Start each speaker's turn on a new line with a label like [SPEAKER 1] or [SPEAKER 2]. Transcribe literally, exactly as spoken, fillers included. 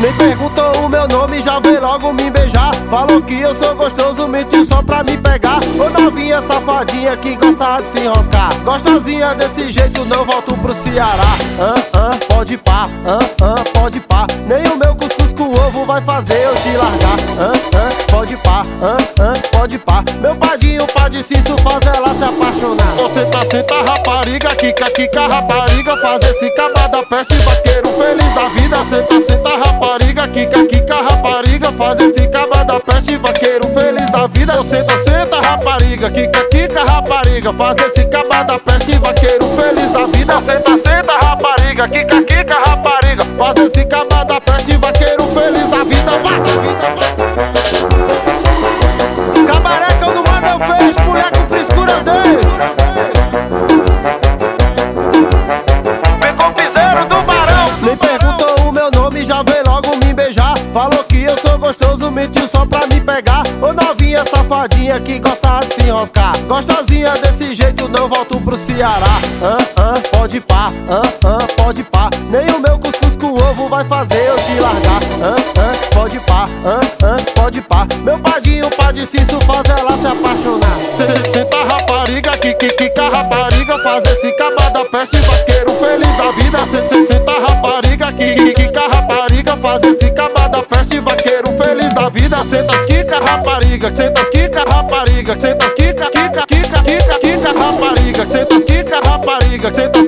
[SPEAKER 1] Nem perguntou o meu nome, já veio logo me beijar. Falou que eu sou gostoso, mentiu só pra me pegar. Ô novinha safadinha que gosta de se enroscar. Gostosinha desse jeito, não volto pro Ceará. Ah, ah, pode pá, ah, ah, pode pá. Nem o meu cuscuz com ovo vai fazer eu te largar. Ah, ah, pode pá, ah, ah, pode pá. Meu padinho, padiciço, faz ela se apaixonar. Você tá senta rapariga, quica, quica rapariga. Faz esse caba da peste, vaqueiro feliz da vida. Senta, senta rapariga, quica, quica rapariga. Faz esse caba da peste, vaqueiro feliz da vida. Senta, senta rapariga, quica, quica rapariga. Faz esse caba da peste, vaqueiro feliz da vida. Senta, senta rapariga, quica, quica rapariga. Faz esse caba da peste, vaqueiro feliz da vida. Faz da vida, faz. Cabaré que eu não mando eu fecho, mulher com frescura eu deixo. Vem com o piseiro do barão. Nem perguntou o meu nome, já veio logo me beijar. Falou que eu sou gostoso, mentiu só pra me pegar. Ô novinha safadinha que gosta de se enroscar. Gostosinha desse jeito, não volto pro Ceará. Ah, ah, pode pá, ah, ah, pode pá. Nem o meu cuscuz com ovo vai fazer eu te largar. Ah, ah, pode pá, ah, ah, pode pá. Meu padinho, padiciço, faz ela se apaixonar. Senta rapariga, quica, quica rapariga. Faz esse caba da peste, vaqueiro feliz da vida. Senta rapariga, quica, quica rapariga. Faz esse caba da peste, vaqueiro feliz da vida. Senta quica rapariga, senta quica rapariga. Senta quica, quica, quica, quica, quica rapariga. Senta quica rapariga, senta